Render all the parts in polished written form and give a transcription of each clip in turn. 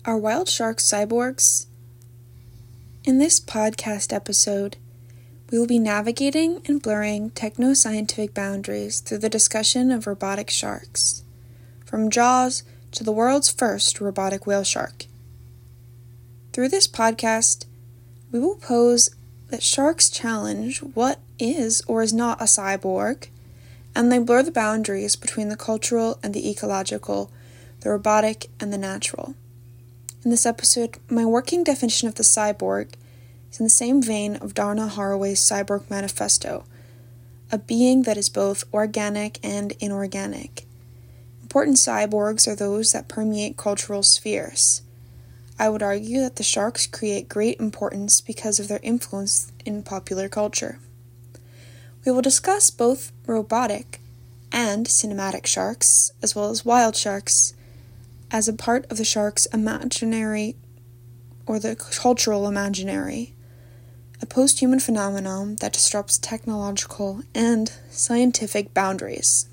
Are wild sharks cyborgs? In this podcast episode, we will be navigating and blurring techno-scientific boundaries through the discussion of robotic sharks, from Jaws to the world's first robotic whale shark. Through this podcast, we will pose that sharks challenge what is or is not a cyborg, and they blur the boundaries between the cultural and the ecological, the robotic and the natural. In this episode, my working definition of the cyborg is in the same vein of Donna Haraway's Cyborg Manifesto, a being that is both organic and inorganic. Important cyborgs are those that permeate cultural spheres. I would argue that the sharks create great importance because of their influence in popular culture. We will discuss both robotic and cinematic sharks, as well as wild sharks, as a part of the shark's imaginary, or the cultural imaginary, a post-human phenomenon that disrupts technological and scientific boundaries.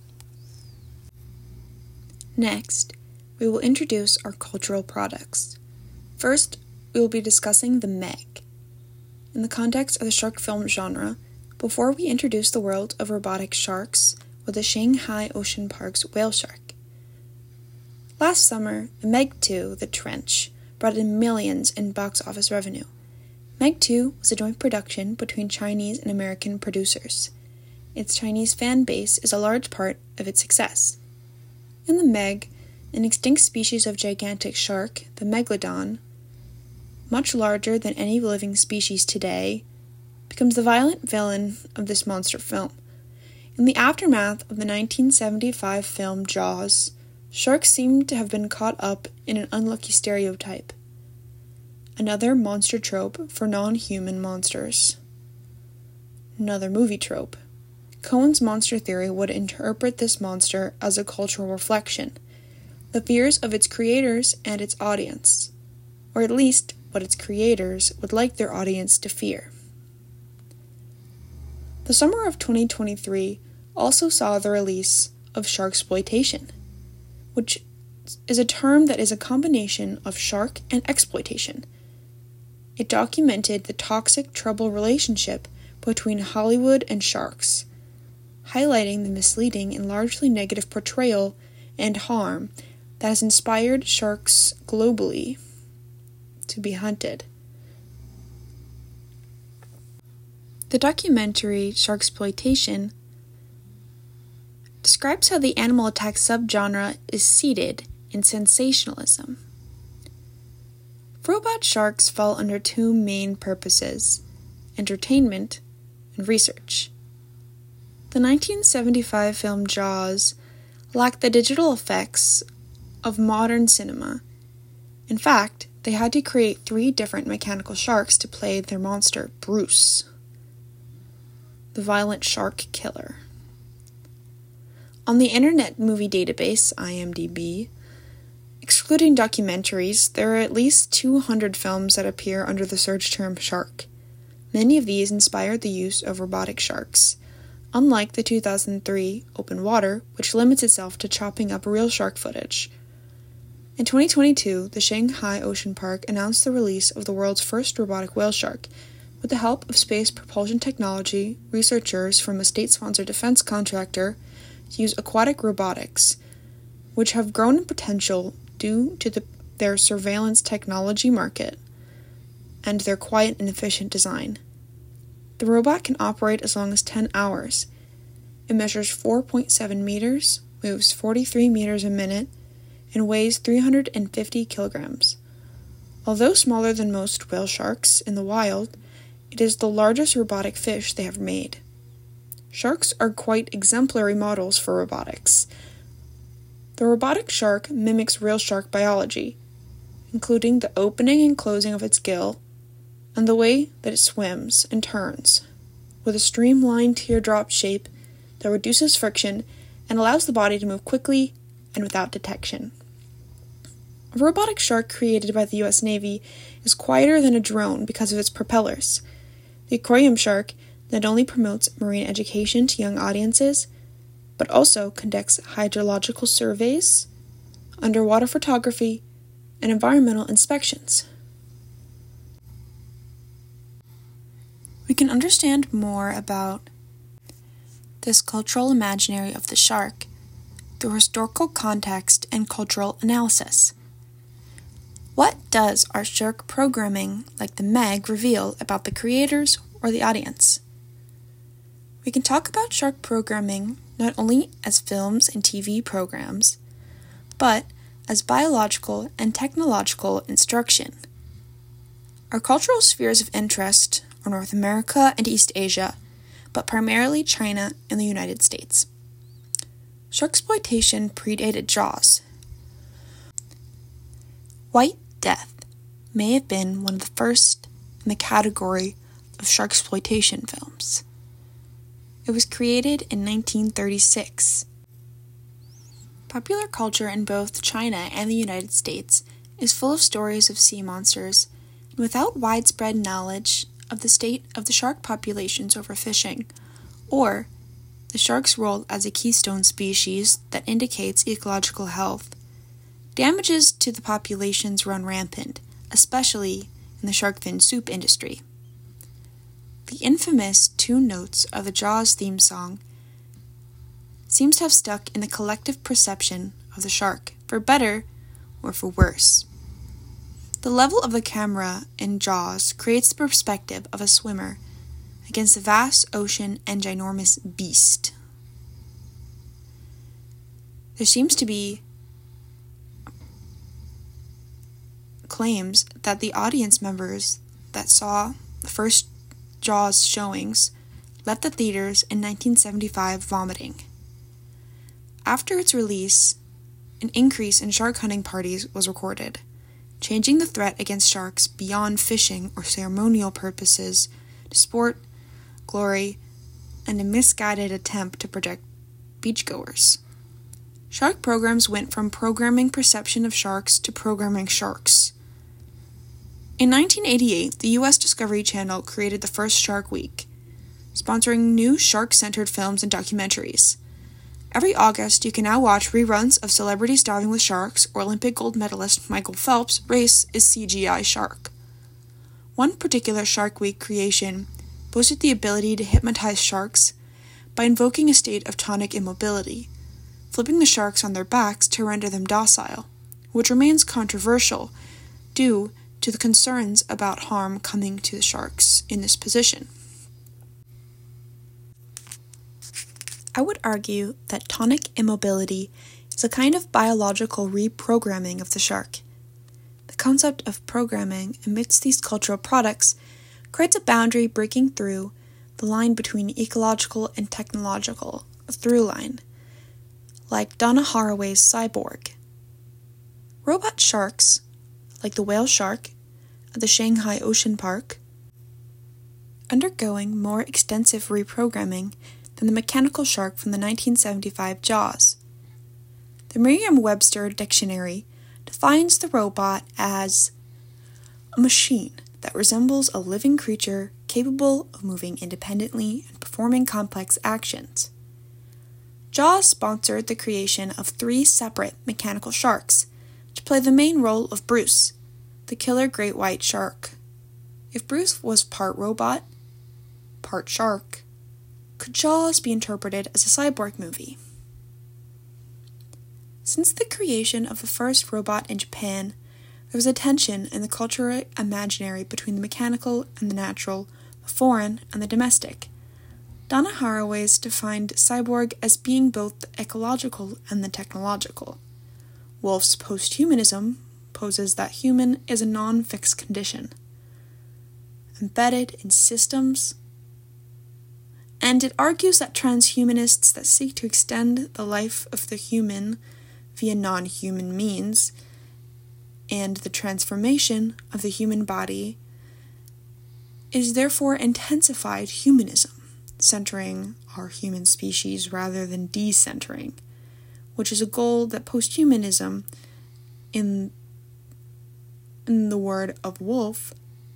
Next, we will introduce our cultural products. First, we will be discussing the Meg. In the context of the shark film genre, before we introduce the world of robotic sharks with the Shanghai Ocean Park's whale shark. Last summer, Meg 2, The Trench, brought in millions in box office revenue. Meg 2 was a joint production between Chinese and American producers. Its Chinese fan base is a large part of its success. In the Meg, an extinct species of gigantic shark, the megalodon, much larger than any living species today, becomes the violent villain of this monster film. In the aftermath of the 1975 film Jaws, sharks seem to have been caught up in an unlucky stereotype. Another monster trope for non-human monsters. Another movie trope. Cohen's monster theory would interpret this monster as a cultural reflection, the fears of its creators and its audience, or at least what its creators would like their audience to fear. The summer of 2023 also saw the release of Sharksploitation, which is a term that is a combination of shark and exploitation. It documented the toxic trouble relationship between Hollywood and sharks, highlighting the misleading and largely negative portrayal and harm that has inspired sharks globally to be hunted. The documentary Sharksploitation describes how the animal attack subgenre is seated in sensationalism. Robot sharks fall under two main purposes: entertainment and research. The 1975 film Jaws lacked the digital effects of modern cinema. In fact, they had to create 3 different mechanical sharks to play their monster, Bruce, the violent shark killer. On the Internet Movie Database, IMDb, excluding documentaries, there are at least 200 films that appear under the search term shark. Many of these inspired the use of robotic sharks, unlike the 2003 Open Water, which limits itself to chopping up real shark footage. In 2022, the Shanghai Ocean Park announced the release of the world's first robotic whale shark. With the help of space propulsion technology, researchers from a state-sponsored defense contractor use aquatic robotics, which have grown in potential due to their surveillance technology market and their quiet and efficient design. The robot can operate as long as 10 hours. It measures 4.7 meters, moves 43 meters a minute, and weighs 350 kilograms. Although smaller than most whale sharks in the wild, it is the largest robotic fish they have made. Sharks are quite exemplary models for robotics. The robotic shark mimics real shark biology, including the opening and closing of its gill, and the way that it swims and turns, with a streamlined teardrop shape that reduces friction and allows the body to move quickly and without detection. A robotic shark created by the U.S. Navy is quieter than a drone because of its propellers. The aquarium shark not only promotes marine education to young audiences, but also conducts hydrological surveys, underwater photography, and environmental inspections. We can understand more about this cultural imaginary of the shark through historical context and cultural analysis. What does our shark programming, like the Meg, reveal about the creators or the audience? We can talk about shark programming not only as films and TV programs, but as biological and technological instruction. Our cultural spheres of interest are North America and East Asia, but primarily China and the United States. Sharksploitation predated Jaws. White Death may have been one of the first in the category of sharksploitation films. It was created in 1936. Popular culture in both China and the United States is full of stories of sea monsters, and without widespread knowledge of the state of the shark populations overfishing, or the shark's role as a keystone species that indicates ecological health, damages to the populations run rampant, especially in the shark fin soup industry. The infamous 2 notes of the Jaws theme song seems to have stuck in the collective perception of the shark, for better or for worse. The level of the camera in Jaws creates the perspective of a swimmer against the vast ocean and ginormous beast. There seems to be claims that the audience members that saw the first Jaws showings left the theaters in 1975 vomiting. After its release, an increase in shark hunting parties was recorded, changing the threat against sharks beyond fishing or ceremonial purposes to sport, glory, and a misguided attempt to protect beachgoers. Shark programs went from programming perception of sharks to programming sharks. In 1988, the U.S. Discovery Channel created the first Shark Week, sponsoring new shark-centered films and documentaries. Every August, you can now watch reruns of Celebrities Diving with Sharks or Olympic gold medalist Michael Phelps' Race is CGI Shark. One particular Shark Week creation boasted the ability to hypnotize sharks by invoking a state of tonic immobility, flipping the sharks on their backs to render them docile, which remains controversial due to the concerns about harm coming to the sharks in this position. I would argue that tonic immobility is a kind of biological reprogramming of the shark. The concept of programming amidst these cultural products creates a boundary breaking through the line between ecological and technological, a through line, like Donna Haraway's Cyborg. Robot sharks, like the whale shark at the Shanghai Ocean Park, undergoing more extensive reprogramming than the mechanical shark from the 1975 Jaws. The Merriam-Webster dictionary defines the robot as a machine that resembles a living creature capable of moving independently and performing complex actions. Jaws sponsored the creation of 3 separate mechanical sharks to play the main role of Bruce, the killer great white shark. If Bruce was part robot, part shark, could Jaws be interpreted as a cyborg movie? Since the creation of the first robot in Japan, there was a tension in the cultural imaginary between the mechanical and the natural, the foreign and the domestic. Donna Haraway defined cyborg as being both the ecological and the technological. Wolff's posthumanism poses that human is a non-fixed condition, embedded in systems, and it argues that transhumanists that seek to extend the life of the human via non-human means and the transformation of the human body is therefore intensified humanism, centering our human species rather than decentering, which is a goal that posthumanism, in the word of Wolff,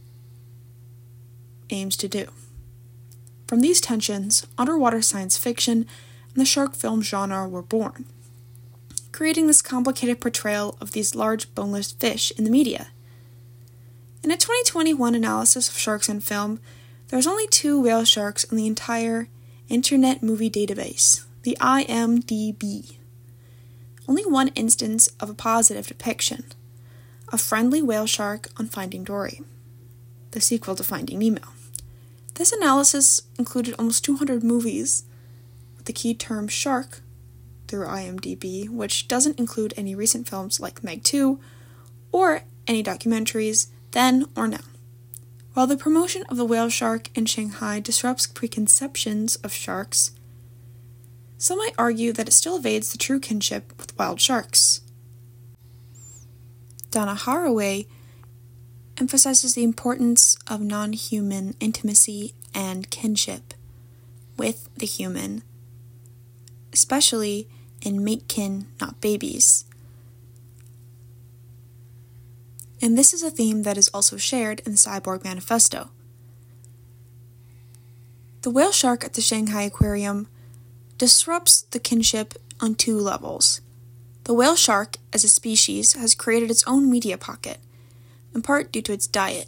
aims to do. From these tensions, underwater science fiction and the shark film genre were born, creating this complicated portrayal of these large boneless fish in the media. In a 2021 analysis of sharks in film, there was only 2 whale sharks in the entire Internet Movie Database, the IMDb. Only one instance of a positive depiction, a friendly whale shark on Finding Dory, the sequel to Finding Nemo. This analysis included almost 200 movies with the key term shark through IMDb, which doesn't include any recent films like Meg 2 or any documentaries then or now. While the promotion of the whale shark in Shanghai disrupts preconceptions of sharks, some might argue that it still evades the true kinship with wild sharks. Donna Haraway emphasizes the importance of non-human intimacy and kinship with the human, especially in make-kin, not babies. And this is a theme that is also shared in the Cyborg Manifesto. The whale shark at the Shanghai Aquarium disrupts the kinship on 2 levels. The whale shark, as a species, has created its own media pocket, in part due to its diet.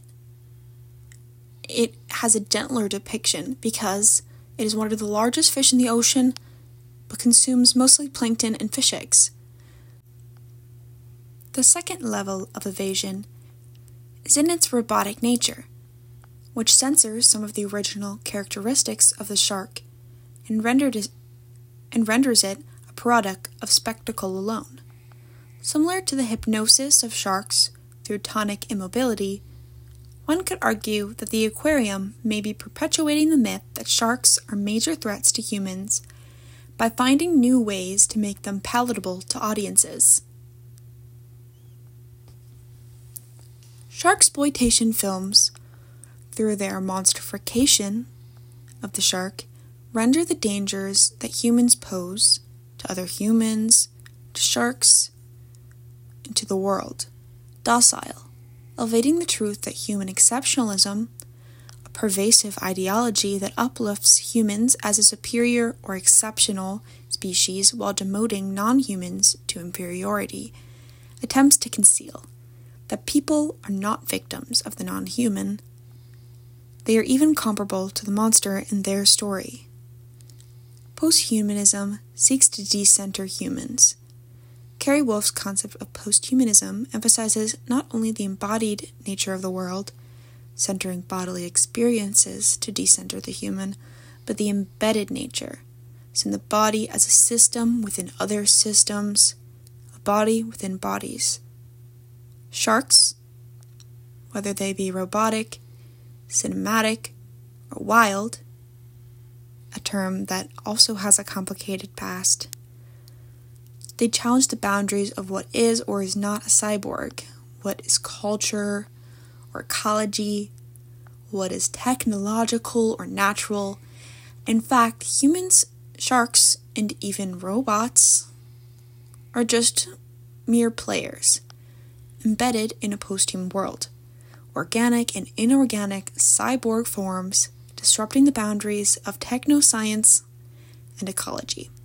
It has a gentler depiction because it is one of the largest fish in the ocean, but consumes mostly plankton and fish eggs. The second level of evasion is in its robotic nature, which censors some of the original characteristics of the shark and renders it a product of spectacle alone. Similar to the hypnosis of sharks through tonic immobility, one could argue that the aquarium may be perpetuating the myth that sharks are major threats to humans by finding new ways to make them palatable to audiences. Sharksploitation films, through their monsterification of the shark, render the dangers that humans pose to other humans, to sharks, and to the world docile, evading the truth that human exceptionalism, a pervasive ideology that uplifts humans as a superior or exceptional species while demoting non-humans to inferiority, attempts to conceal that people are not victims of the non-human. They are even comparable to the monster in their story. Posthumanism seeks to decenter humans. Carrie Wolf's concept of posthumanism emphasizes not only the embodied nature of the world, centering bodily experiences to decenter the human, but the embedded nature, seeing the body as a system within other systems, a body within bodies. Sharks, whether they be robotic, cinematic, or wild, a term that also has a complicated past, they challenge the boundaries of what is or is not a cyborg, what is culture or ecology, what is technological or natural. In fact, humans, sharks, and even robots are just mere players, embedded in a post-human world, organic and inorganic cyborg forms disrupting the boundaries of technoscience and ecology.